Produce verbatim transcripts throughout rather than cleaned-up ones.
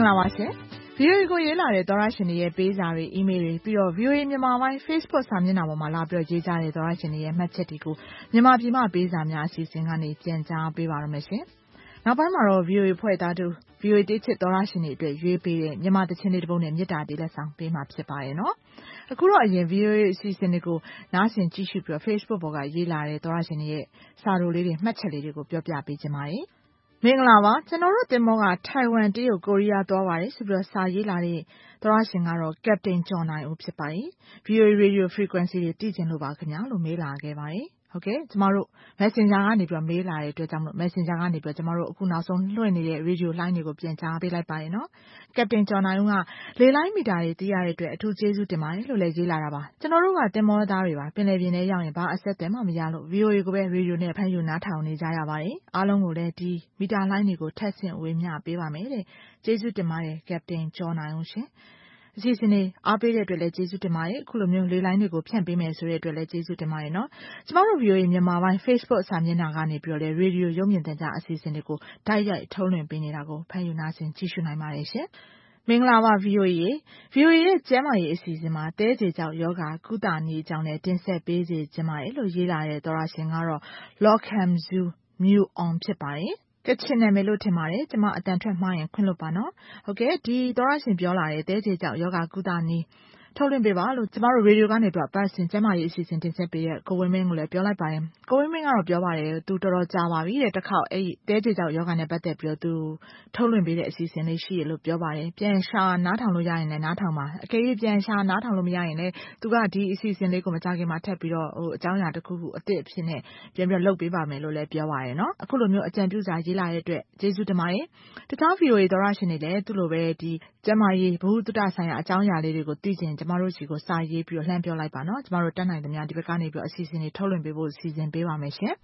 ္ဂလာပါရှင်။ ဗွီအိုအေကိုရေးလာတဲ့သောရရှင်တွေရဲ့ပေးစာတွေအီးမေးလ်တွေပြီးတော့ ဗွီအိုအေမြန်မာပိုင်း Facebook စာမျက်နှာပေါ်မှာလာပြီးတော့ရေးကြတဲ့သောရရှင်တွေရဲ့မှတ်ချက်တွေကိုမြန်မာပြည်မှာပေးစာများအစီအစဉ်ကနေပြန်ကြားပေးပါရမယ်ရှင်။နောက်ပိုင်းမှာတော့ ဗွီအိုအေဖွဲ့သားတို့ ဗွီအိုအေတေးချစ်သောရရှင်တွေအတွက်ရွေးပေးတဲ့မြန်မာသချင်းလေးတစ်ပုဒ်နဲ့မေတ္တာတေးလက်ဆောင်ပေးမှာဖြစ်ပါရဲ့နော်။အခုတော့အရင် ဗွီအိုအေအစီအစဉ်တွေကိုနားဆင်ကြည့်ရှုပြီးတော့ Facebook ပေါ်ကရေးလာတဲ့သောရရှင်တွေရဲ့စာတို့လေးတွေမှတ်ချက်လေးတွေကိုပြောပြပေးချင်ပါတယ်။မင်္ဂလာပါကျွန်တော်တို့တင်မောကထိုင်ဝမ်တရုတ်ကိုရီးယားသွားပါတယ်ဆိုပြီးတော့စာရေးလာတဲ့သောရရှင်ကတော့ Captain ကျော်နိုင်ဦးဖြစ်ပါတယ်။ ဗွီအိုအေ Radio Frequency တွေသိချင်လို့ပါခင်ဗျာလို့မေးလာခဲ့ပါတယ်။ဟုတ်ကဲ့ကျမတို့ Messenger ကနေပြီးတော့မေးလာတဲ့အတွက်ကြောင့်မလို့ Messenger ကနေပြီးတော့ကျမတို့အခုနောက်ဆုံးလွှင့်နေတဲ့ Radio Line တွေကိုပြန်ကြားပေးလိုက်ပါတယ်နော် Captain ကျော်နိုင်ဦးကလေလိုင်းမီတာတွေသိရတဲ့အတွက်အထူးကျေးဇူးတင်ပါတယ်လို့လည်းရေးလာတာပါကျွန်တော်တို့ကတင်မောသားတွေပါပင်လယ်ပြင်ထဲရောက်ရင်ဘာအဆက်အသွယ်မှမရလို့ ဗွီအိုအေ ကိုပဲ Radio နဲ့ဖမ်းယူနားထောင်နေကြရပါတယ်အားလုံးကိုလည်းဒီမီတာလိုင်းတွေကိုထပ်ဆင့်ဝေမျှပေးပါမယ်တဲ့ကျေးဇူးတင်ပါတယ် Captain ကျော်နိုင်ဦးရှင်အစီအစဉ်လေးအားပေးတဲ့အတွက်လည်းကျေးဇူးတင်ပါတယ်အခုလိုမျိုးလေလိုင်းတွေကိုဖြန့်ပေးမယ်ဆိုတဲ့အတွက်လည်းကျေးဇူးတင်ပါတယ်နော်ကျမတို့ ဗွီအိုအေ မြန်မာပိုင်း Facebook စာမျက်နှာကနေပြီးတော့လည်း Radio ရုပ်မြင်သံကြားအစီအစဉ်တွေကိုတိုက်ရိုက်ထုတ်လွှင့်ပေးနေတာကိုဖမ်းယူနားဆင်ကြည့်ရှုနိုင်ပါတယ်ရှင်မင်္ဂလာပါ ဗွီအိုအေ ဗွီအိုအေရဲ့ကျမ်းမာရေးအစီအစဉ်မှာတဲကြေကြောင့်ယောဂကုသနည်းအကြောင်းနဲ့တင်ဆက်ပေးစေချင်ပါတယ်လို့ရေးလာတဲ့သောရရှင်ကတော့ Lockham Zoo Mew On ဖြစ်ပါတယ်ကချင်နာမည်လို့ထင်ပါတယ်ကျမအတန်ထွက်မှားရင်ခွင့်လွှတ်ပါနော်ဟုတ်ကဲ့ဒီသောရရှင်ပြောလာတဲ့တဲကြေကြောင့်ယောဂကုသနည်းထုတ်လွှင့်ပေးပါလို့ကျမတို့ရေဒီယိုကနေပြီးတော့ပတ်စင်ကျမကြီးအစီအစဉ်တင်ဆက်ပေးတဲ့ကိုဝင်းမင်းကိုလည်းပြောလိုက်ပါတယ်ကိုဝင်းမင်းကတော့ပြောပါတယ်သူတော်တော်ကြာပါပြီတဲ့တစ်ခေါက်အဲ့တဲကြေကြောင့်ယောဂနဲ့ပတ်သက်ပြီးတော့သူထုတ်လွှင့်ပေးတဲ့အစီအစဉ်လေးရှိရလို့ပြောပါတယ်ပြန်ရှာနားထောင်လို့ရရင်လည်းနားထောင်ပါအကယ်၍ပြန်ရှာနားထောင်လို့မရရင်လည်းသူကဒီအစီအစဉ်လေးကိုမကြခင်မှာထပ်ပြီးတော့ဟိုအကြောင်းအရာတစ်ခုခုအသစ်အဖြစ်နဲ့ပြန်ပြီးတော့လုပ်ပေးပါမယ်လို့လည်းပြောပါတယ်နော်အခုလိုမျိုးအကြံပြုစာရေးလာတဲ့အတွက်ကျေးဇူးတင်ပါတယ်တခြား ဗွီအိုအေ သောရရှင်တွေလည်းသူ့လိုပဲဒီကျမကြီးဘ ഹു တုတဆိုင်ရာအကြောင်းအရာလေးတွေကိုသိချင်ကျမတို့စီကိုစာရေးပြီးတော့လှမ်းပြောလိုက်ပါနော်ကျမတို့တက်နိုင်သမျှဒီဘက်ကနေပြီးတော့အစီအစဉ်တွေထုတ်လွှင့်ပေးဖို့စီစဉ်ပေးပါမယ်ရှင်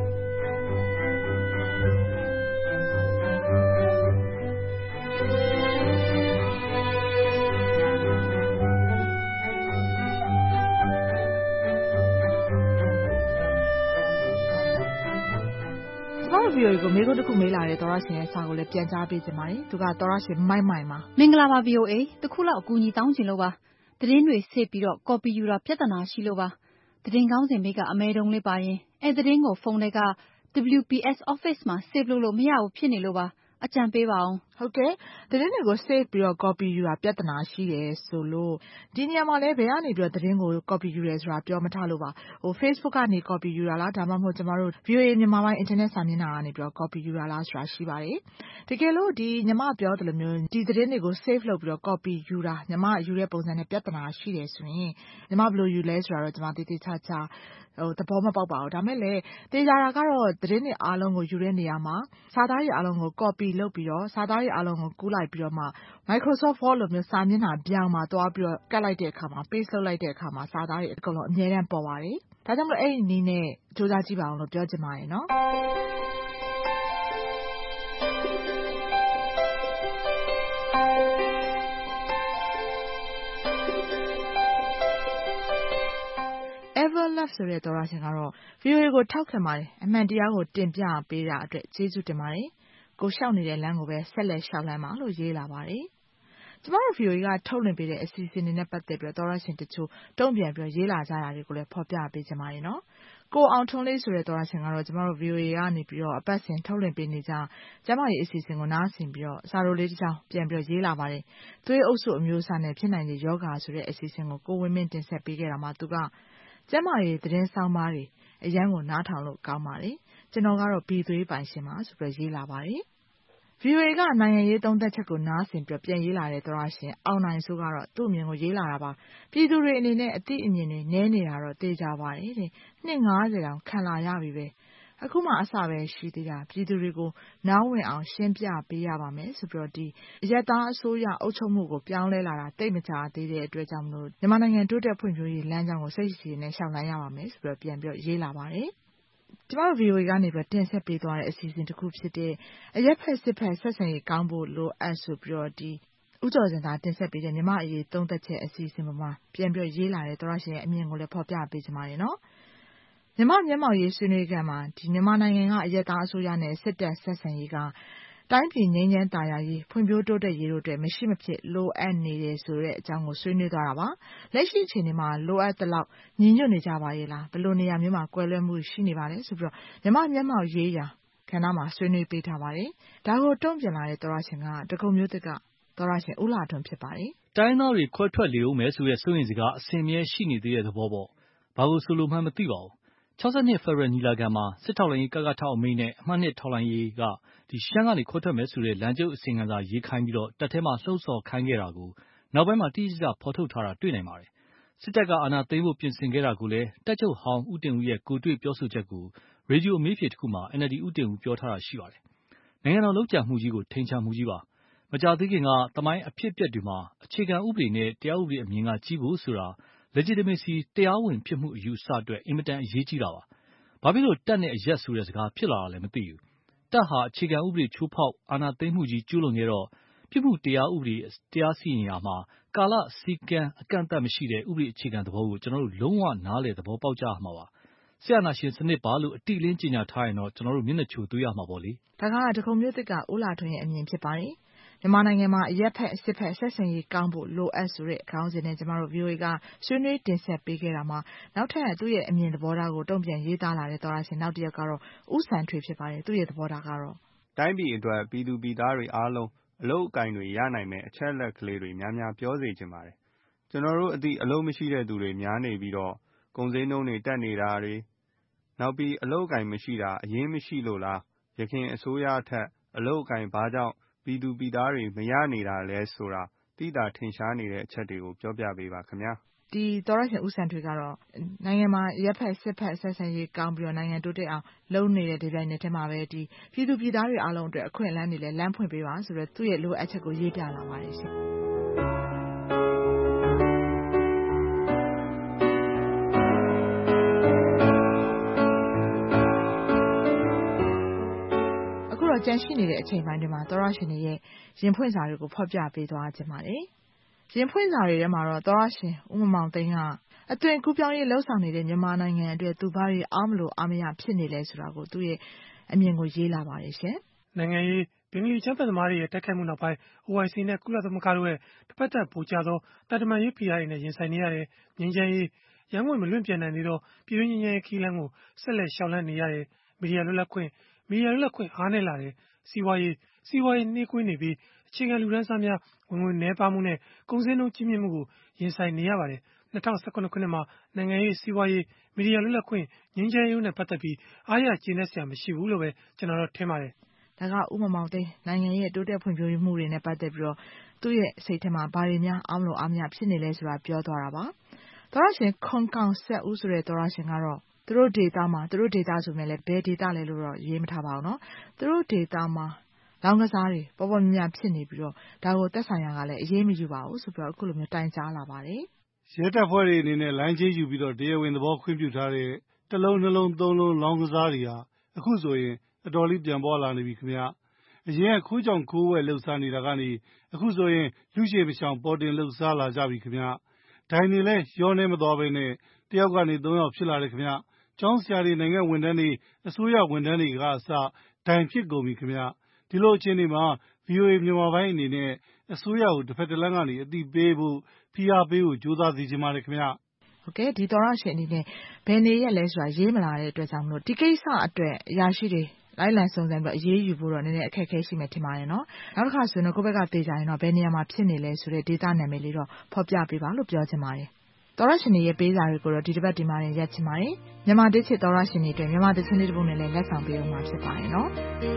ဗွီအိုအေကိုမေးခွန်းတစ်ခုမေးလာတဲ့သောရရှင်ရဲ့စာကိုလည်းပြန်ကြားပေးချင်ပါတယ်သူကသောရရှင်မိုက်မိုင်ပါမင်္ဂလာပါ ဗွီအိုအေ တစ်ခုလောက်အကူအညီတောင်းချင်လို့ပါသတင်းတွေဆေးပြီးတော့ကော်ပီယူတာပြဿနာရှိလို့ပါသတင်းကောင်းစဉ်မိကအမဲတုံးလေးပါရင်အဲသတင်းကိုဖုန်းထဲက ဒဗလျူ ပီ အက်စ် Office မှာ save လုပ်လို့မရဘူးဖြစ်နေလို့ပါအကြံပေးပါအောင်ဟုတ်ကဲ့သတင်းတွေကို save ပြီးတော့ copy ယူတာပြဿနာရှိတယ်ဆိုလို့ဒီနေရာမှာလည်းဘယ်ကနေပြီးတော့သတင်းကို copy ယူရဲဆိုတာပြောမထားလို့ပါဟို Facebook ကနေ copy ယူတာလားဒါမှမဟုတ်ကျမတို့ ဗွီအိုအေ မြန်မာပိုင်း internet စာမျက်နှာကနေပြီးတော့ copy ယူတာလားဆိုတာရှိပါတယ်တကယ်လို့ဒီညီမပြောသလိုမျိုးဒီသတင်းတွေကို save လုပ်ပြီးတော့ copy ယူတာညီမယူတဲ့ပုံစံနဲ့ပြဿနာရှိတယ်ဆိုရင်ညီမဘယ်လိုယူလဲဆိုတာတော့ကျမတေးသေးချာချာဟိုသဘောမပေါက်ပါဘူးဒါမဲ့လေတေချာတာကတော့သတင်းတွေအားလုံးကိုယူတဲ့နေရာမှာစာသားတွေအားလုံးကို copy လုပ်ပြီးတော့စာသားတွေအားလုံးကိုကူးလိုက်ပြီးတော့မှ Microsoft Word လိုမျိုးစာမျက်နှာပြောင်းမှာတွားပြီးတော့ကတ်လိုက်တဲ့အခါမှာ paste လုပ်လိုက်တဲ့အခါမှာစာသားတွေအကုန်လုံးအမြဲတမ်းပေါ်ပါတယ်ဒါကြောင့်မလို့အဲ့ဒီနည်းနဲ့စူးစမ်းကြည့်ပါအောင်လို့ပြောချင်ပါတယ်နော်Everlove ဆိုတဲ့သောရရှင်ကတော့ ဗွီအိုအေကိုထောက်ခံပါတယ်အမှန်တရားကိုတင်ပြပေးတာအတွက်ကျေးဇူးတင်ပါတယ်ကိုလျှောက်နေတဲ့လမ်းကိုပဲဆက်လက်လျှောက်လမ်းပါလို့ရေးလာပါတယ်ကျမတို့ ဗွီအိုအေကထုတ်လွှင့်ပေးတဲ့အစီအစဉ်တွေနဲ့ပတ်သက်ပြီးတော့သောရရှင်တချို့တုံ့ပြန်ပြီးရေးလာကြတာတွေကိုလည်းဖော်ပြပေးချင်ပါတယ်နော်ကိုအောင်ထွန်းလေးဆိုတဲ့သောရရှင်ကတော့ကျမတို့ ဗွီအိုအေကနေပြီးတော့အပတ်စဉ်ထုတ်လွှင့်ပေးနေကြကျမရဲ့အစီအစဉ်ကိုနားဆင်ပြီးတော့စာရိုလေးတစ်ချောင်းပြန်ပြီးရေးလာပါတယ်သွေးအုပ်စုအမျိုးအစားနဲ့ဖြစ်နိုင်တဲ့ယောဂါဆိုတဲ့အစီအစဉ်ကိုကိုဝင်းမင်းတင်ဆက်ပေးခဲ့တာမှာသူကကျမရဲ့သတင်းဆောင်ပါတွေအရန်ကိုနားထောင်လို့ကောင်းပါတယ်ကျွန်တော်ကတော့ဘီသွေးပိုင်ရှင်ပါဆိုပြီးရေးလာပါတယ်ဗွီအိုအေကနိုင်ငံရေးသုံးသက်ချက်ကိုနားဆင်ပြီးပြန်ရေးလာတဲ့သောရရှင်အောင်နိုင်စိုးကတော့သူ့အမြင်ကိုရေးလာတာပါပြည်သူတွေအနေနဲ့အသိအမြင်တွေနည်းနေတာတော့သိကြပါတယ်တဲ့နှစ်ငါးဆယ်တောင်ခံလာရပြီပဲအခုမှအစပဲရှိသေးတာပြည်သူတွေကိုနားဝင်အောင်ရှင်းပြပေးရပါမယ်ဆိုပြီးတော့ဒီအရက်သားအစိုးရအုပ်ချုပ်မှုကိုပြောင်းလဲလာတာတိတ်မကြသေးတဲ့အတွက်ကြောင့်မလို့မြန်မာနိုင်ငံတိုးတက်ဖွံ့ဖြိုးရေးလမ်းကြောင်းကိုစိတ်ရှည်နဲ့ရှောင်နိုင်ရပါမယ်ဆိုပြီးတော့ပြန်ပြီးရေးလာပါတယ်ကျမတို့ ဗွီအိုအေကနေပြီးတင်ဆက်ပေးသွားတဲ့အစီအစဉ်တစ်ခုဖြစ်တဲ့အရက်ဖက်စစ်ဖက်ဆက်ဆံရေးကောင်းဖို့လိုအပ်ဆိုပြီးတော့ဒီဦးကျော်စင်သာတင်ဆက်ပေးတဲ့မြမအရေးသုံးသက်ချက်အစီအစဉ်ပေါ်မှာပြန်ပြီးရေးလာတဲ့သောရရှင်ရဲ့အမြင်ကိုလည်းဖော်ပြပေးချင်ပါတယ်နော်မြမမျက်မှောက်ရေးဆွေးနွေးကြမှာဒီမြန်မာနိုင်ငံကအရက်သားအစိုးရနဲ့စစ်တပ်ဆက်ဆံရေးကတိုင်းပြည်ငြိမ်းချမ်းသာယာရေးဖွံ့ဖြိုးတိုးတက်ရေးတို့အတွက်မရှိမဖြစ်လိုအပ်နေတယ်ဆိုတဲ့အကြောင်းကိုဆွေးနွေးသွားတာပါလက်ရှိအခြေအနေမှာလိုအပ်သလောက်ညီညွတ်နေကြပါရဲ့လားဘယ်လိုနေရာမျိုးမှာကွဲလွဲမှုရှိနေပါလဲဆိုပြီးတော့မြန်မာမျက်မှောက်ရေးရာခန္ဓာမှာဆွေးနွေးပေးထားပါတယ်ဒါကိုတုံ့ပြန်လာတဲ့သောရရှင်ကတကုံမျိုးသစ်ကသောရရှင်ဦးလာထွန်းဖြစ်ပါတယ်တိုင်းသားတွေခွဲထွက်လေဦးမယ်ဆိုတဲ့စိုးရင်စကားအစင်မြဲရှိနေသေးတဲ့သဘောပေါ့ဘာလို့ဆိုလိုမှန်းမသိပါဘူး၆၂ဖက်ဒရယ်ညီလာခံမှာစစ်ထောက်လိုင်းကကထောက်အမိန့်နဲ့အမှတ်နှစ်ထောက်လိုင်းရေးကဒီရှမ်းကနေခွဲထွက်မယ်ဆိုတဲ့လမ်းကျုပ်အစီအငံစာရေးခိုင်းပြီးတော့တပ်ထဲမှာလှုပ်ဆော်ခိုင်းခဲ့တာကိုနောက်ပိုင်းမှာတိကျကျဖော်ထုတ်ထားတာတွေ့နိုင်ပါတယ်စစ်တပ်ကအာဏာသိမ်းဖို့ပြင်ဆင်ခဲ့တာကိုလည်းတပ်ချုပ်ဟောင်းဦးတင်ဦးရဲ့ကိုတွေ့ပြောဆိုချက်ကိုရေဒီယိုအမေးဖြေတစ်ခုမှာ N L D ဦးတင်ဦးပြောထားတာရှိပါတယ်နိုင်ငံတော်လုံးကြံမှုကြီးကိုထိန်ချမှုကြီးပါမကြသေးခင်ကသမိုင်းအဖြစ်အပျက်တွေမှာအခြေခံဥပဒေနဲ့တရားဥပဒေအမြင်ကကြီးဖို့ဆိုတာ legitimacy တရားဝင်ဖြစ်မှုအယူအဆအတွက်အင်မတန်အရေးကြီးတာပါဘာဖြစ်လို့တပ်နဲ့အရက်ဆိုတဲ့စကားဖြစ်လာတာလဲမသိဘူးတပ်ဟာအခြေခံဥပဒေချိုးဖောက်အာဏာသိမ်းမှုကြီးကျူးလွန်ခဲ့တော့ပြစ်မှုတရားဥပဒေတရားစီရင်ရာမှာကာလစည်းကမ်းအကန့်အသတ်မရှိတဲ့ဥပဒေအခြေခံသဘောကိုကျွန်တော်တို့လုံးဝနားလည်သဘောပေါက်ကြရမှာပါဆရာနာရှင်စနစ်ပါလို့အတိအလင်းကြေညာထားရင်တော့ကျွန်တော်တို့မျက်နှာချိုသွေးရမှာပေါ့လေဒါကတကုံမျိုးသစ်ကဦးလာထွန်းရဲ့အမြင်ဖြစ်ပါတယ်မြန်မာနိုင်ငံမှာအရက်ဖက်အစစ်ဖက်ဆက်ဆံရေးကောင်းဖို့လိုအပ်ဆိုတဲ့ခေါင်းစဉ်နဲ့ကျမတို့ V O A ကဆွေးနွေးတင်ဆက်ပေးခဲ့တာမှာနောက်ထပ်သူ့ရဲ့အမြင်သဘောထားကိုတုံ့ပြန်ရေးသားလာတဲ့သောရရှင်နောက်တစ်ယောက်ကတော့ဦးစံထွေဖြစ်ပါတယ်သူ့ရဲ့သဘောထားကတော့တိုင်းပြည်အတွက်ပြည်သူပြည်သားတွေအားလုံးအလုပ်အကင်တွေရနိုင်မဲ့အချက်အလက်ကလေးတွေများများပြောစေချင်ပါတယ်ကျွန်တော်တို့အသည့်အလုပ်မရှိတဲ့သူတွေများနေပြီးတော့ကုန်စည်နှုန်းတွေတက်နေတာတွေနောက်ပြီးအလုပ်အကင်မရှိတာအရင်မရှိလို့လားရခင်အစိုးရအထက်အလုပ်အကင်ဘာကြောင့်ပြည်သူပြည်သားတွေမရနေတာလဲဆိုတာတိတာထင်ရှားနေတဲ့အချက်တွေကိုပြောပြပေးပါခင်ဗျာဒီသောရရှင်ဦးစံထွေကတော့နိုင်ငံမှာရက်ဖက်စစ်ဖက်ဆက်ဆံရေးကောင်းပြီးတော့နိုင်ငံတိုးတက်အောင်လုပ်နေတဲ့ဒီပိုင်းနဲ့ထဲမှာပဲဒီပြည်သူပြည်သားတွေအားလုံးအတွက်အခွင့်အလမ်းတွေလည်းလမ်းဖွင့်ပေးပါဆိုတော့သူ့ရဲ့လိုအပ်ချက်ကိုရေးပြလာပါတယ်ရှင်ကျန်ရှိနေတဲ့အချိန်ပိုင်းတွေမှာသောရရှင်တွေရဲ့ရင်ဖွင့်စာတွေကိုဖော်ပြပေးသွားခြင်းပါတယ်။ရင်ဖွင့်စာတွေထဲမှာတော့သောရရှင်ဦးမမောင်သိန်းကအသွင်ကူးပြောင်းရေးလှုပ်ဆောင်နေတဲ့မြန်မာနိုင်ငံအတွက်သူဘာတွေအားမလို့အားမရဖြစ်နေလဲဆိုတာကိုသူ့ရဲ့အမြင်ကိုရေးလာပါတယ်ရှင်။နိုင်ငံရေးဘင်္ဂလီချမ်းဖက်သမားတွေရဲ့တိုက်ခိုက်မှုနောက်ပိုင်း O I C နဲ့ကုလသမဂ္ဂတို့ရဲ့တစ်ပတ်သက်ပိုကြသောတာတမန်ရေးဖိအားတွေနဲ့ရင်ဆိုင်နေရတဲ့ငြိမ်းချမ်းရေးရန်ကုန်မလွင့်ပြန်နိုင်သေးတော့ပြည်တွင်းငြိမ်းချမ်းရေးခီးလန်းကိုဆက်လက်ရှောင်လန်းနေရတဲ့မီဒီယာလွတ်လပ်ခွင့်မီဒီယာလွတ်လပ်ခွင့်အားနည်းလာတဲ့စီးပွားရေးစီးပွားရေးနှေးကွေးနေပြီးအခြေခံလူတန်းစားများဝင်ငွေနည်းပါးမှုနဲ့ကုန်စည်နှုန်းကြီးမြင့်မှုကိုရင်ဆိုင်နေရပါတယ်။၂၀၁၇ခုနှစ်မှာနိုင်ငံရေးစီးပွားရေးမီဒီယာလွတ်လပ်ခွင့်ငြိမ်းချမ်းရေးနဲ့ပတ်သက်ပြီးအားရကျေနပ်စရာမရှိဘူးလို့ပဲကျွန်တော်တို့ထင်ပါတယ်။ဒါကဦးမမောင်သိန်းနိုင်ငံရဲ့တိုးတက်ဖွံ့ဖြိုးမှုတွေနဲ့ပတ်သက်ပြီးတော့သူ့ရဲ့စိတ်ထဲမှာဘာတွေများအားမလို့အားမရဖြစ်နေလဲဆိုတာပြောသွားတာပါ။သောရရှင်ခွန်ကောင်ဆက်ဦးဆိုတဲ့သောရရှင်ကတော့သူတို့ဒေတာမှာသူတို့ဒေတာဆိုမြဲလဲဘယ်ဒေတာလဲလို့တော့ရေးမထားပါဘူးနော်သူတို့ဒေတာမှာလောင်းကစားတွေပေါ်ပေါ်များများဖြစ်နေပြီးတော့ဒါကိုသက်ဆိုင်ရာကလည်းအရေးမယူပါဘူးဆိုပြီးတော့အခုလိုမျိုးတိုင်ကြားလာပါတယ်ရဲတပ်ဖွဲ့တွေအနေနဲ့လိုင်းချင်းယူပြီးတော့တရားဝင်သဘောခွင့်ပြုထားတဲ့တစ်လုံးနှလုံးသုံးလုံးလောင်းကစားတွေဟာအခုဆိုရင်အတော်လေးပြန်ပေါ်လာနေပြီခင်ဗျအရင်ကခိုးကြောင်ခိုးဝဲလှုပ်ရှားနေတာကနေအခုဆိုရင်လူရှိမရှောင်ပေါ်တင်လှုပ်ရှားလာကြပြီခင်ဗျဒိုင်နေလဲရောနေမသွားပဲနဲ့တယောက်ကနေသုံးယောက်ဖြစ်လာတယ်ခင်ဗျကျောင်းဆရာတွေနိုင်ငံဝန်ထမ်းတွေအစိုးရဝန်ထမ်းတွေကအစဒိုင်ဖြစ်ကုန်ပြီခင်ဗျဒီလိုအခြေအနေမှာ V O A မြန်မာပိုင်းအနေနဲ့အစိုးရကိုတစ်ဖက်တစ်လမ်းကနေအတိပေးဖို့ဖိအားပေးဖို့ကြိုးစားစီခြင်းပါတယ်ခင်ဗျဟုတ်ကဲ့ဒီသောရရှင်အနေနဲ့ဘယ်နေရက်လဲဆိုတာရေးမလာတဲ့အတွက်ကြောင့်မလို့ဒီကိစ္စအတွက်အရာရှိတွေလိုက်လံစုံစမ်းပြီးအရေးယူဖို့တော့နည်းနည်းအခက်အခဲရှိမယ်ထင်ပါတယ်နော်နောက်တစ်ခါဆိုရင်တော့ကိုယ့်ဘက်ကသေချာရင်တော့ဘယ်နေရာမှာဖြစ်နေလဲဆိုတဲ့ဒေသနာမည်လေးတော့ဖော်ပြပေးပါလို့ပြောချင်ပါတယ်သောရရှင်တွေရဲ့ပေးစာတွေကိုတော့ဒီတစ်ပတ်ဒီမှာရက်ချင်ပါတယ်မြန်မာဒေသသောရရှင်တွေအတွက်မြန်မာဒေသလေးတစ်ပုဒ်နဲ့လည်းလက်ဆောင်ပေးအောင်မှာဖြစ်ပါတယ်နော်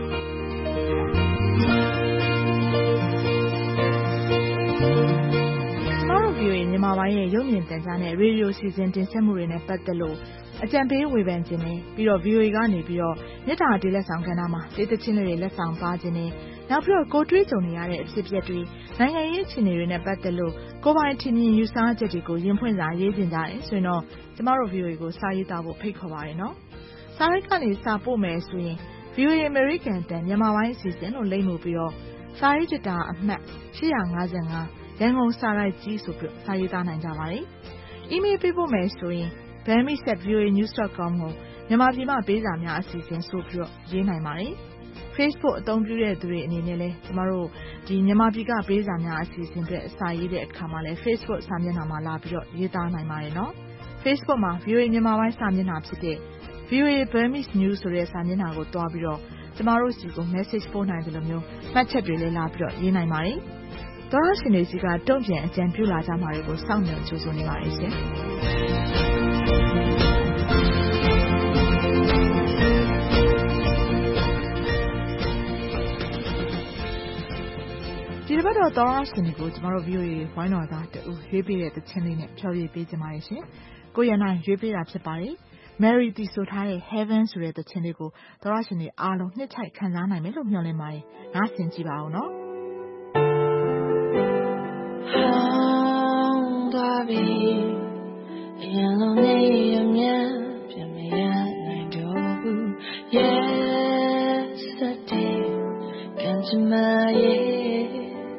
ကျမတို့ V O A မြန်မာပိုင်းရဲ့ရုပ်မြင်သံကြားနဲ့ရေဒီယိုစီစဉ်တင်ဆက်မှုတွေနဲ့ပတ်သက်လို့အကြံပေးဝေဖန်ခြင်းနဲ့ပြီးတော့ V O A ကနေပြီးတော့မြစ်တာတေးလက်ဆောင်ကဏ္ဍမှာတေးသချင်းတွေလက်ဆောင်ပါခြင်းနဲ့နောက်ပြီးတော့ကိုတွေးကြုံနေရတဲ့အဖြစ်အပျက်တွေနိုင်ငံရေးအခြေအနေတွေနဲ့ပတ်သက်လို့ကိုပိုင်ထင်မြင်ယူဆချက်တွေကိုရင်ဖွင့်စာရေးတင်ကြတယ်ဆိုရင်တော့ကျမတို့ V O A ကိုစာရေးသားဖို့ဖိတ်ခေါ်ပါတယ်နော်စာရိုက်ကနေစာပို့မယ်ဆိုရင် V O A American တန်မြန်မာပိုင်းအစီအစဉ်လို့လိမ့်မှုပြီးတော့စာရေးကြတာအမှတ်ရှစ်၅၅ရန်ကုန်စာရိုက်ကြီးဆိုပြီးစာရေးသားနိုင်ကြပါတယ်။ email ပေးဖို့မယ်ဆိုရင် bammy at v o a news dot com ကိုမြန်မာပြည်မှာပေးစာများအစီအစဉ်ဆိုပြီးတော့ရေးနိုင်ပါတယ်။ Facebook အသုံးပြုတဲ့သူတွေအနေနဲ့လည်းကျမတို့ဒီမြန်မာပြည်ကပေးစာများအစီအစဉ်တွေစာရေးတဲ့အခါမှာလည်း Facebook စာမျက်နှာမှာလာပြီးတော့ရေးသားနိုင်ပါတယ်နော် Facebook မှာ ဗီအိုအေ မြန်မာပိုင်းစာမျက်နှာဖြစ်တဲ့ ဗီအိုအေ Burmese News ဆိုတဲ့စာမျက်နှာကိုတွားပြီးတော့ကျမတို့စီကို message ပို့နိုင်တယ်လို့မျိုးမှတ်ချက်တွေလည်းလာပြီးတော့ရေးနိုင်ပါတယ်သောရရှင်တွေစီကတုံ့ပြန်အကြံပြုလာကြမှာတွေကိုစောင့်မျှော်ကြိုးစားနေပါတယ်ရှင်ဒီတစ်ပတ်တော့သောရရှင်တွေကိုကျမတို့ ဗီအိုအေ ဝိုင်းတော်သားတူရွေးပေးတဲ့သချင်းလေးနဲ့ဖြောပြပေးကြပါရရှင်ကိုရနိုင်ရွေးပေးတာဖြစ်ပါတယ် Mary တီဆိုထားတဲ့ Heaven ဆိုတဲ့သချင်းလေးကိုသောရရှင်တွေအားလုံးနှစ်ချိုက်ခံစားနိုင်မယ်လို့မျှော်လင့်ပါတယ်နားဆင်ကြည့်ပါဦးနော် Yesterday comes to my head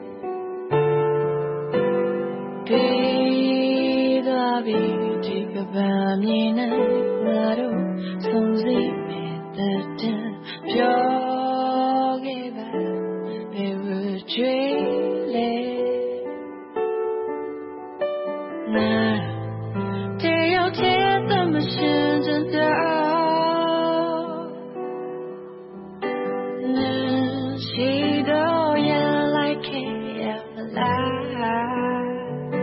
Breathe a beauty about me now Naru sonzi me that pure give up ever trailer Now take your tears the machines and She don't yell like it alive.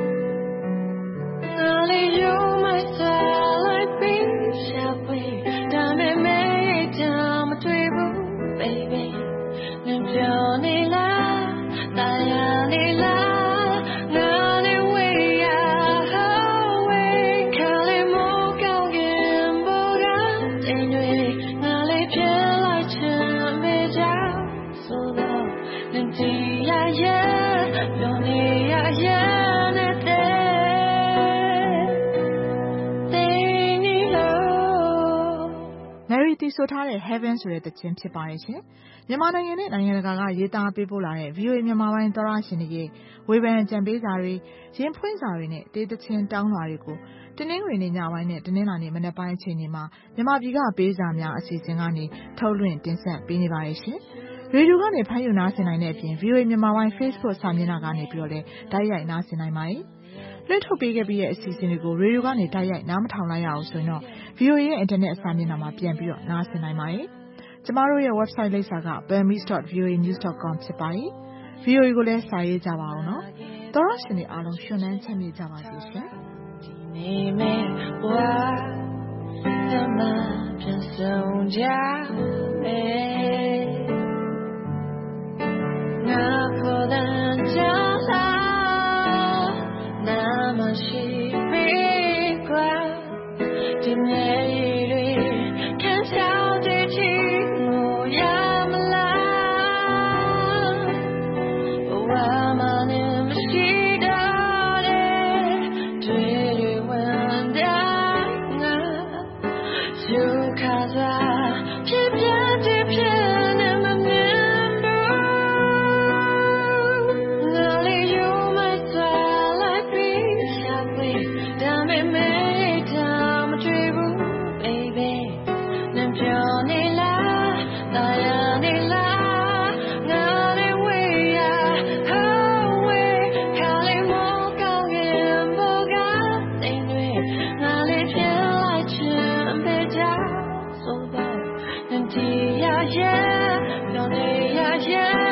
Only you, my soul, I feel shall we? Damn it, make time to you, baby. Nem Johnny la, Diane la, none away, away. Calling more, go again, but I'm anyway. Now let you like to me down. Mary တီဆိုထားတဲ့ Heaven ဆိုတဲ့သချင်းဖြစ်ပါတယ်ရှင်မြန်မာနိုင်ငံနဲ့နိုင်ငံတကာကရေးသားပေးပို့လာတဲ့ ဗီအိုအေ မြန်မာပိုင်းသောရရှင်တွေရဲ့ဝေဖန်အကြံပေးစာတွေရင်ဖွင့်စာတွေနဲ့တေးသချင်းတောင်းလာတွေကိုတနင်္ဂနွေနေ့ညပိုင်းနဲ့တနင်္လာနေ့မနက်ပိုင်းအချိန်တွေမှာမြန်မာပြည်ကပေးစာများအစီအစဉ်ကနေထုတ်လွှင့်တင်ဆက်ပေးနေပါတယ်ရှင်ရေဒီယိုကနေဖမ်းယူနားဆင်နိုင်တဲ့အပြင် ဗီအိုအေ မြန်မာပိုင်း Facebook စာမျက်နှာကနေပြီးတော့လည်းတိုက်ရိုက်နားဆင်နိုင်ပါတယ်လွှင့်ထုတ်ပေးခဲ့ပြီးတဲ့အစီအစဉ်တွေကိုရေဒီယိုကနေတိုက်ရိုက်နားမထောင်လိုက်ရအောင်ဆိုရင်တော့ ဗီအိုအေ ရဲ့ Internet စာမျက်နှာမှာပြန်ပြီးတော့နားဆင်နိုင်ပါတယ်။ကျမတို့ရဲ့ website လိပ်စာက burmese dot v o a news dot com ဖြစ်ပါတယ်။ ဗီအိုအေ ကိုလည်းစာရေးကြပါအောင်နော်။သောရရှင်တွေအားလုံးရှင်လန်းချမ်းမြေ့ကြပါစေရှင်။ဒီနေ့မဲ့ဝါသမပြန်ဆုံးကြမယ်ငါပေါ်တဲ့ကြောင့်နာမရှိပြီကွာဒီနေ့တွေခံစားတဲ့ချီမို့ရမလားဘဝမှာနဲ့မရှိတော့တဲ့တွေ့တွေဝင်တဲ့ငါယူခါစားဖြစ်ပြတဲ့ဖြစ်နေမမြင်ဘူးငါလေးယူမသွားလိုက်ပြီးရှာဖွေဒါပေမဲ့Yeah, yeah, yeah.